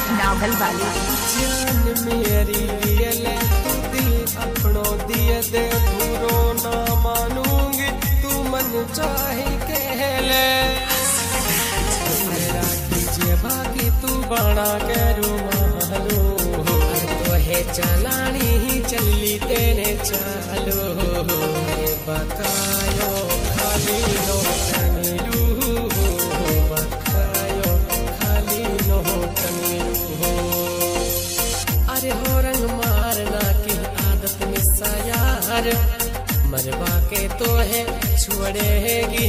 नावल वाले। जान मेरी रियल तू दिल अपनो दिए दे पूरो ना मानूंगी तू मन चाहे कह ले मेरा कीजिए बाकी तू बना के रुमालो तो है चलानी ही चली तेरे चालो बकायो खाली नो तनीरू बकायो खाली नो तनीरू अरे हो रंग मारना की आदत में सायार मरवा के तो है छोड़ेगी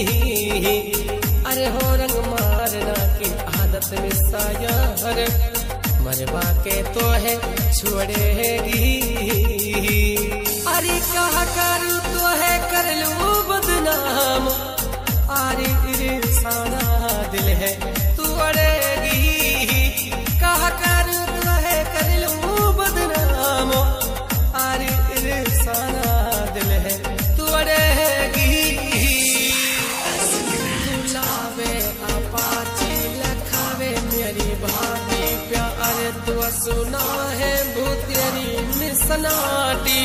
अरे हो रंग मारना की आदत में सायार मरवा के तो है छोड़ेगी अरे कहा करूँ तो है कर लूँ बदनाम अरे इंसाना दिल है तू अड़ेगी कहा करूँ तो है कर लूँ बदनाम अरे इंसाना दिल है तू अड़ेगी लावे अपाची लखावे मेरी भाभी प्यार तू सुना है भूतेरी मिसनाटी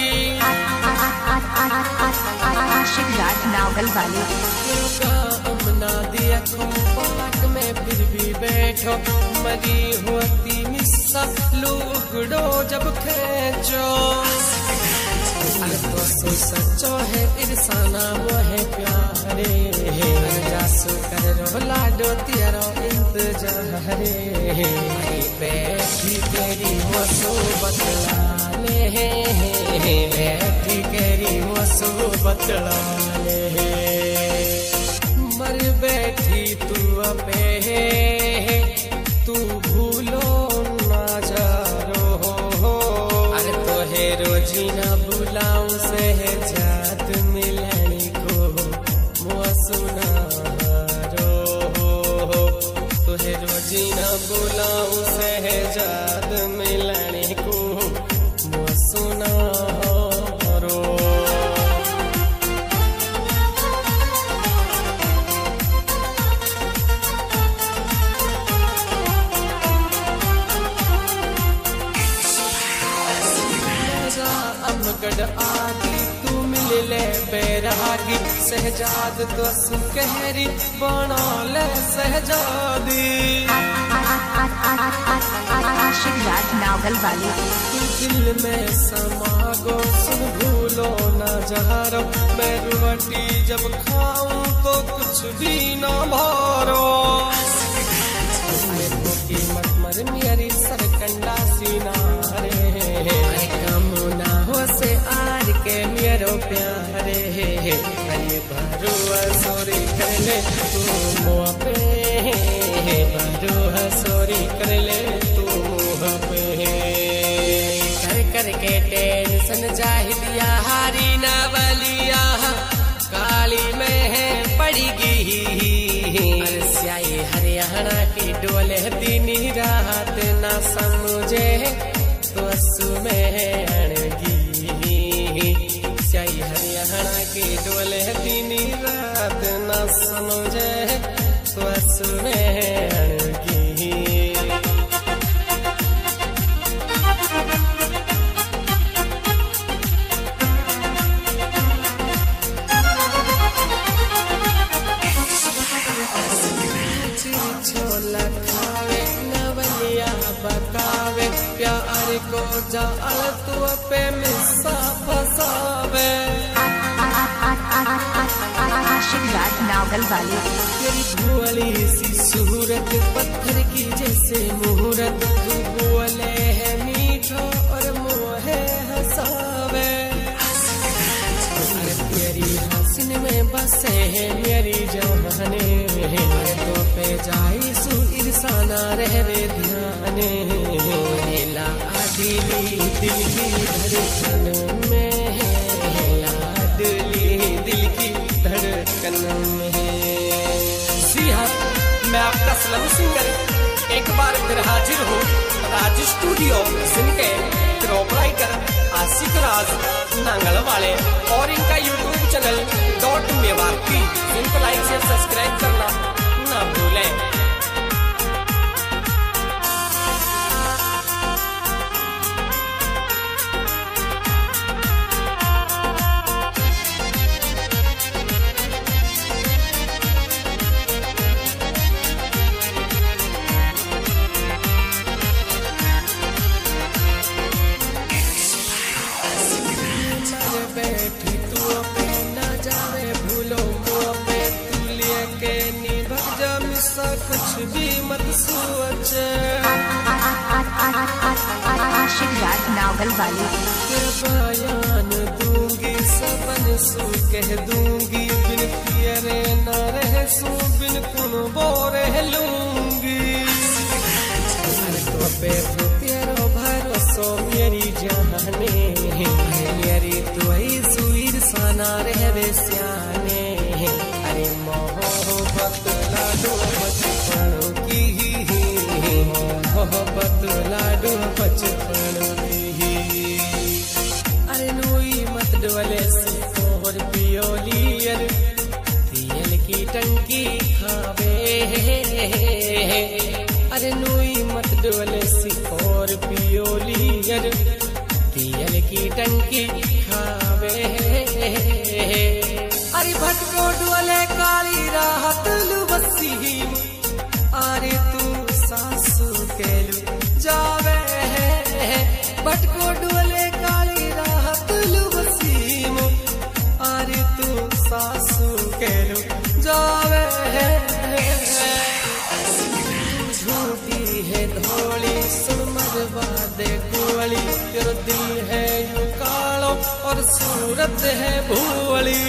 आशिक राज नावल वाले। अमना दिया पार्क में फिर भी बैठो मरी होती मिस्सा लुगड़ो जब खेचो अरे तो सच्चो है इरसाना वो है प्यारे जासू कर रो लाडो तेरो इंतजारे बैठी तेरी मसो बतलाने बैठी तेरी मसो बतलाने मर बैठी तू अपे तू भूलो ना जा रो अरे तो है रोजी ना बुलाऊं सहजाद मिलने को मुआ रो तुहे रोजी ना बुलाऊं सहजाद मिलने को मुआ रो अमगढ़ आगी तू मिल ले बैरागी सहजाद तो सुकहरी बना ले सहजादी आशिक राज नावल वाले। तू दिल में समागो सुन भूलो ना जहारो मैं रोटी जब खाऊं तो कुछ भी ना भारो मत मर मेरी सरकंडा सीना रे कमुना हो से आर के मेरो प्यारे अरे भरुआ सोरी कर ले तू मुँह पे भरुआ सोरी कर ले तू मुँह पे कर कर के टेंशन जाहिदिया हारी ना बलिया काली में है पड़ेगी स्याही हरियाणा की डोले दीनी रात ना समझे तो असु में अड़गी स्याही हरियाणा की डोले दीनी रात ना समझे तो असु में अड़गी छोला खावे नवलिया बकावे प्यार को जाल तू पे मिस्सा फसावे आशिक राज नावल वाले। तेरी भोली सी सूरत पत्थर की जैसे मुहूर्त तू बोले है मीठो और मुँह है हंसावे तेरी हसीन में बसे है मेरी जहाने तो पे जाई सु इरसाना रहवे ध्याने लाडली दिल की धड़कन में लाडली दिल की धड़कन में। जी हाँ, मैं आपका स्लम सिंगर एक बार फिर हाजिर हूँ राज स्टूडियो जिनके प्रोपराइटर आशिक राज नांगल वाले और इनका यूट्यूब चैनल .मेवाती इनको लाइक से सब्सक्राइब करना ना भूलें। नागल वाली। बयान दूंगी सबन सु कह दूंगी, बिन पियरे न रह सू बिन कुन बोरे लूंगी। तो पे तेरो भरोसो मेरी जाने, मेरी तुई सुईर साना रहवे स्याने। अरे मोहब्बत लाडो बचपन की, मोहब्बत लाडो बचपन की। अरे नोई मत डोले और पियोलियर, तेल की टंकी खावे। अरे नोई मत डोले और पियोलियर, तेल की टंकी खावे। अरे भटको डोले काली राहत लू बसी, अरे तू सासू केलू जावे। भटको डोले काली राहत लू बसी, अरे तू सासू केलू जावे। झूठी है धोली सुन मरवा दे गोली, तेरा दिल है यू कालो और सूरत है भोली।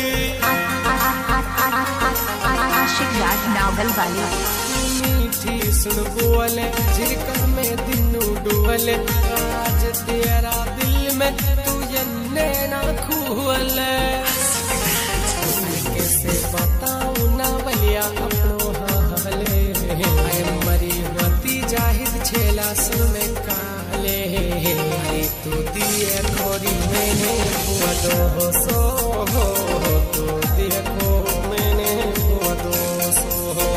आशिक राज नागल वाली। मीठी सुन बोले झिरका में दिनू डुअले, आज तेरा दिल में तू यन्ने ना खुअले। कैसे बताऊं ना बलिया अपनो हाले, मरी वती जाहिद छेला सुन में काले। तू दिए खोरी मैंने हुआ दो सो, तू दिए खो मैंने हुआ दो सो।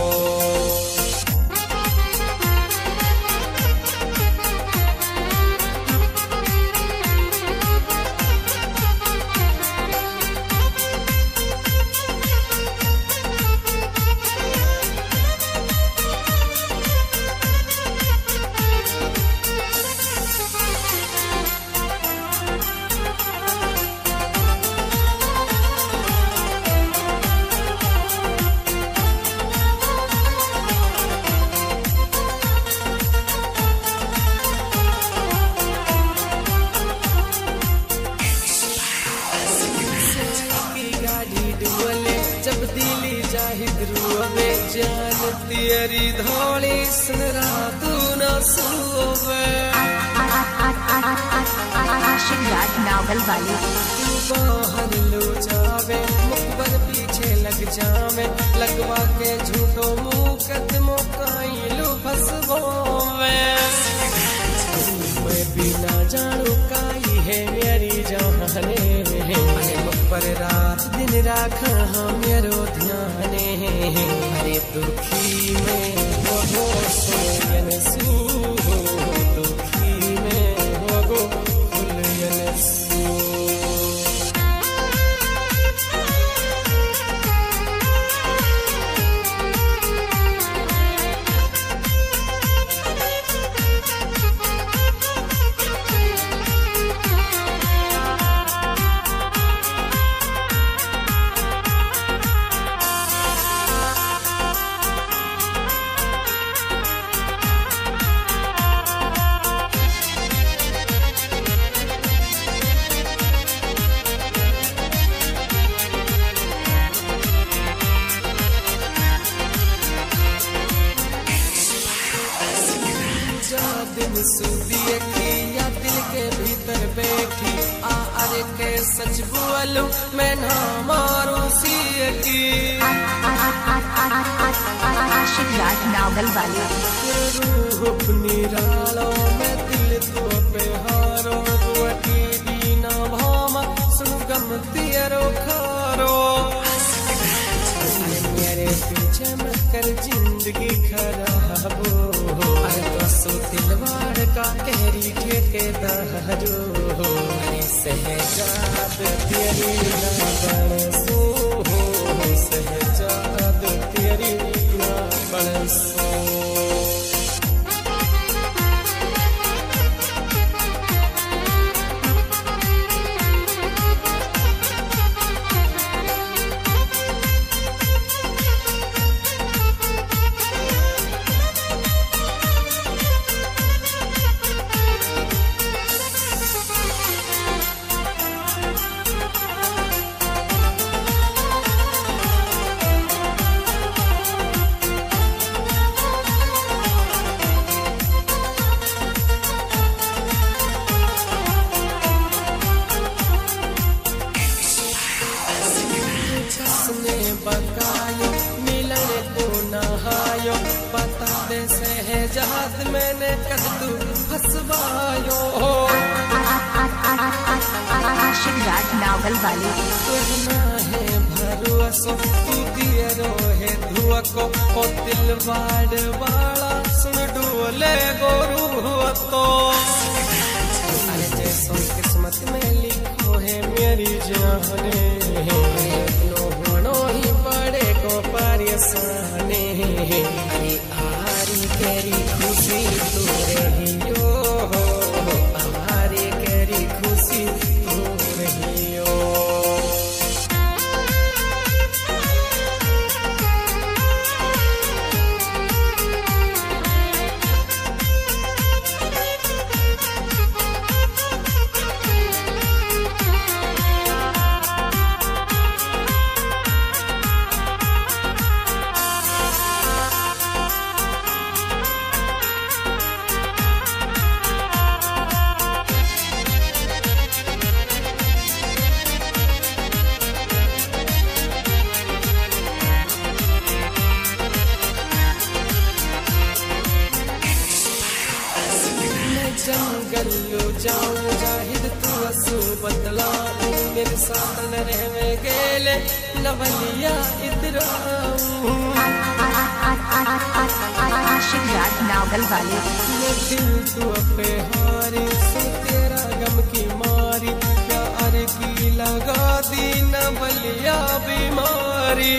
जब दिली जाहिद रुवे, जान तेरी धोली सुन रातू न सोवे। आशिक राज नागल वाली। तू बाहर लो जावे, मुखबर पीछे लग जावे, लगवा के झूठो मुकदमो काई लो फसवोवे। मैं भी ना जानू काई है मेरी जाने, पर रात दिन राखा हम मेरो ध्याने। अरे दुखी में हो सोयन सू, दुखी में हो खुलयन सू। दिन सुदिए की या दिल के भीतर बैठी, अरे के सच बोलूं मैं ना मारूं सिए की। आशिक राज नागल वाली। रूह अपनी रालो में दिल तो पे हारो, दुआटी दीना भामा सुन गम तेरो खारो। मेरे पीछे मत कर जिंदगी खराब हो, अरे तो सो दिलवाड़ का कहरी ठेकेदारो। अरे सहजाद तेरी ना बरसो, सहजाद तेरी ना बरसो। शहजाद मैंने कद तू हंसवायो आशिक राज नावल वाली कहना है भरोसो तू दियरो है धुआ को ओ दिलवाड़ वाला सुन डोले गोरू तो अरे जैसो किस्मत में लिखो है मेरी जाने नो होनो ही बड़े को परेशाने अरे आरी केरी खुशी तू रहियो आरी केरी खुशी तू रहियो जंगल जाऊं जाहिद तू असू बदला मेरे साथ न रहवे गेले नवलिया इधर आशिक राज नावल वाली मैं दिल तू पे हारी सो तेरा गम की मारी प्यार की लगा दी नवलिया बीमारी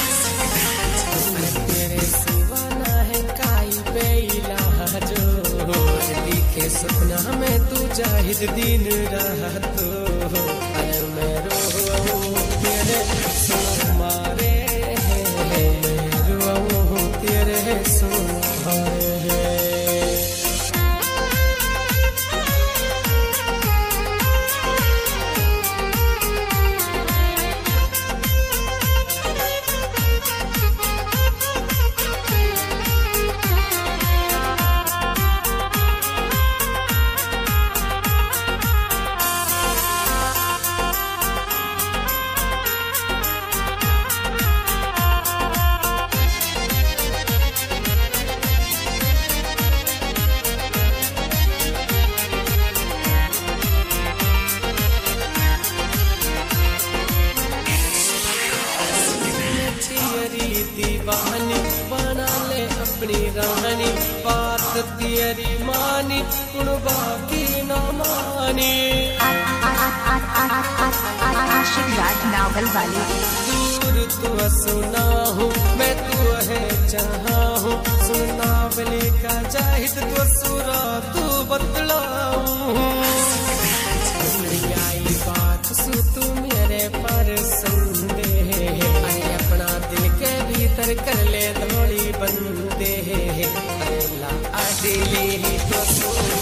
तेरे सिवा ना है काई बेला जो दिखे सपना में तू जाहिद दिन रात अरे मैं रो तेरे सुमारे मैं रो तेरे सुमारे दीवानी बना ले अपनी रानी बात तेरी मानी कुण बाकी न मानी आशिक राज नावल वाली दूर तू सुना हूँ मैं तू है जहाँ हूँ सुना बले का जाहिद तो सुरा तू बतलाऊं आई बात सु तू मेरे पर संदेह अपना दिल के भीतर कर ले थोड़ी बंदे अल्लाह दिली तो